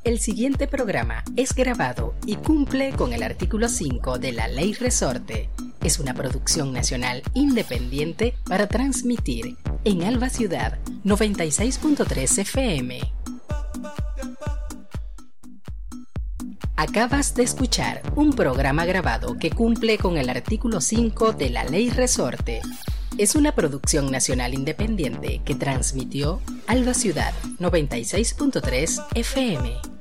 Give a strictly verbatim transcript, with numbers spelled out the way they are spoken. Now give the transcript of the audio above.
El siguiente programa es grabado y cumple con el artículo cinco de la Ley Resorte. Es una producción nacional independiente para transmitir en Alba Ciudad noventa y seis punto tres F M. Acabas de escuchar un programa grabado que cumple con el artículo cinco de la Ley Resorte. Es una producción nacional independiente que transmitió Alba Ciudad noventa y seis punto tres F M.